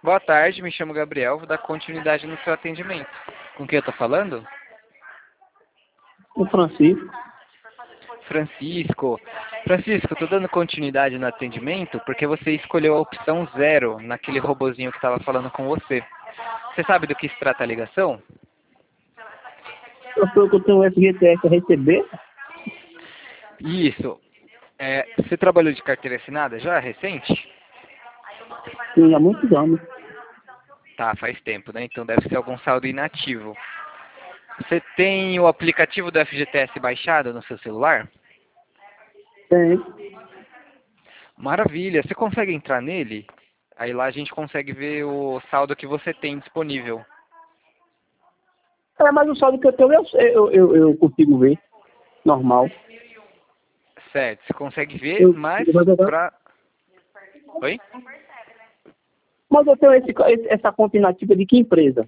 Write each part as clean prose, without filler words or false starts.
Boa tarde, me chamo Gabriel, vou dar continuidade no seu atendimento. Com quem eu estou falando? O Francisco. Francisco. Francisco, estou dando continuidade no atendimento porque você escolheu a opção 0 naquele robozinho que estava falando com você. Você sabe do que se trata a ligação? Eu tenho um FGTS a receber. Isso. Você trabalhou de carteira assinada já, recente? Sim, há muitos anos. Tá, faz tempo, né? Então deve ser algum saldo inativo. Você tem o aplicativo do FGTS baixado no seu celular? Tem. Maravilha. Você consegue entrar nele? Aí lá a gente consegue ver o saldo que você tem disponível. Mas o saldo que eu tenho eu consigo ver. Normal. Certo, você consegue ver, mas pra... Oi? Mas eu tenho essa conta inativa de que empresa?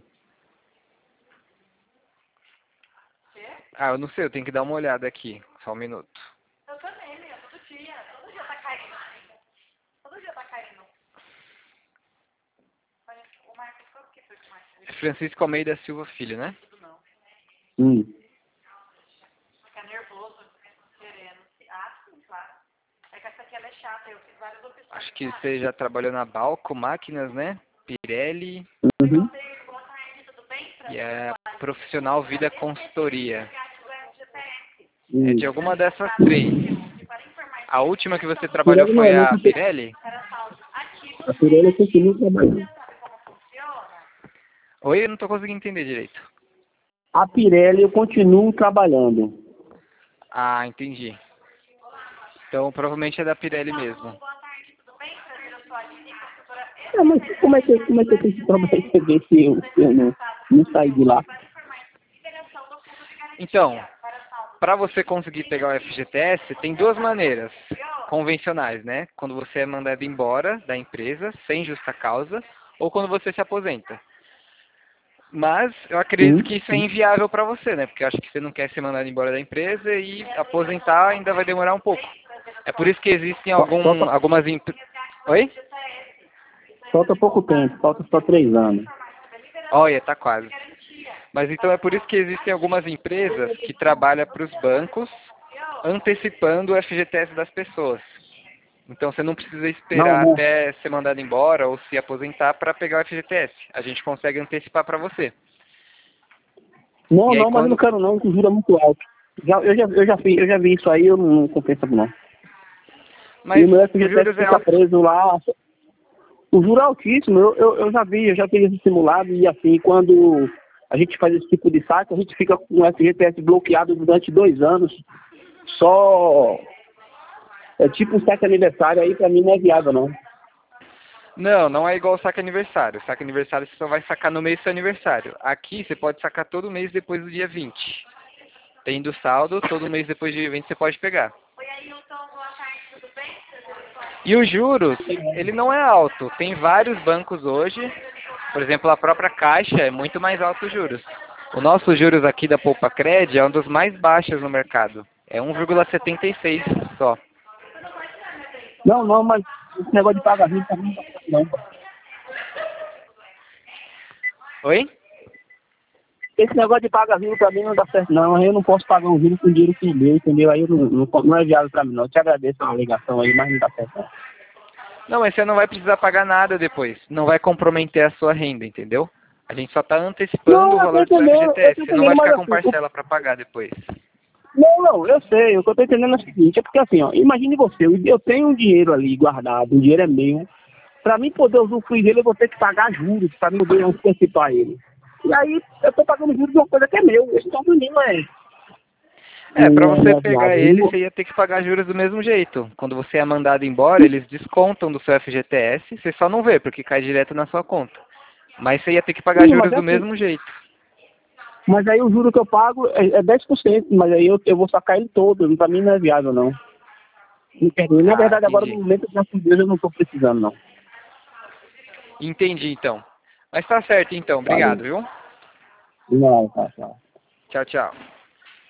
Ah, eu não sei, eu tenho que dar uma olhada aqui. Só um minuto. Eu também, meu, todo dia. Todo dia tá caindo. Todo dia tá caindo. Mas o Marcos, qual que foi o Marcos? É Francisco Almeida Silva Filho, né? Fica nervoso, querendo. Ah, sim, claro. É que essa aqui ela é chata, eu fiz várias opções. Acho que você já trabalhou na Balco Máquinas, né? Pirelli. Uhum. Boa tarde, tudo bem? E é Profissional Vida Consultoria. É Hum. de alguma dessas três. A última que você trabalhou Pirelli não, foi eu não a consigo. Pirelli? A Pirelli eu continuo trabalhando. Oi, eu não estou conseguindo entender direito. A Pirelli eu continuo trabalhando. Ah, entendi. Então provavelmente é da Pirelli mesmo. Mas como é que eu tenho para receber se eu não sair de lá? Então, para você conseguir pegar o FGTS, tem duas maneiras convencionais, né? Quando você é mandado embora da empresa, sem justa causa, ou quando você se aposenta. Mas eu acredito que isso é inviável para você, né? Porque eu acho que você não quer ser mandado embora da empresa e aposentar ainda vai demorar um pouco. É por isso que existem algumas empresas... Oi? Falta pouco tempo, falta só 3 anos. Olha, tá quase. Mas então é por isso que existem algumas empresas que trabalham para os bancos antecipando o FGTS das pessoas. Então você não precisa esperar Não. até ser mandado embora ou se aposentar para pegar o FGTS. A gente consegue antecipar para você. Não, E aí, mas eu não quero não, que o juro é muito alto. Eu já vi isso aí, eu não compensa não. E Mas o meu os FGTS juros é fica alto. preso lá. O juro é altíssimo, eu já fiz esse simulado e assim, quando a gente faz esse tipo de saque, a gente fica com o FGTS bloqueado durante 2 anos. Só é tipo um saque aniversário aí, pra mim não é viável não. Não, não é igual o saque aniversário. O saque aniversário você só vai sacar no mês do seu aniversário. Aqui você pode sacar todo mês depois do dia 20. Tendo saldo, todo mês depois do dia 20 você pode pegar. Oi, Ailton, boa tarde, tudo bem? E os juros, ele não é alto. Tem vários bancos hoje, por exemplo, a própria Caixa é muito mais alto os juros. O nosso juros aqui da Poupa Cred é um dos mais baixos no mercado. É 1,76 só. Não, mas esse negócio de pagamento pra mim não dá certo não. Oi? Esse negócio de pagar juro pra mim não dá certo não. Eu não posso pagar um juro com dinheiro que deu, entendeu? Aí eu não é viável pra mim não. Eu te agradeço a ligação aí, mas não dá certo não. Não, mas você não vai precisar pagar nada depois. Não vai comprometer a sua renda, entendeu? A gente só está antecipando o Eu tô valor do seu entendendo, FGTS. Você não vai mas ficar com assim, parcela para pagar depois. não, eu sei, o que eu tô entendendo é o seguinte, é porque assim, ó, imagine você, eu tenho um dinheiro ali guardado, o dinheiro é meu, pra mim poder usufruir dele eu vou ter que pagar juros pra mim poder antecipar ele. E aí eu tô pagando juros de uma coisa que é meu, esse então pra mim Para não você é pegar viável. ele, você ia ter que pagar juros do mesmo jeito. Quando você é mandado embora, eles descontam do seu FGTS, você só não vê, porque cai direto na sua conta. Mas você ia ter que pagar Sim, juros do mesmo jeito. mas aí o juro que eu pago é 10%, mas aí eu vou sacar ele todo, pra mim não é viável não. Entendeu? Na Ah, verdade agora no entendi. momento, graças a Deus, eu não tô precisando não. Entendi, então. Mas tá certo, então. Valeu. Obrigado, viu? Não, tá. Tchau, tchau.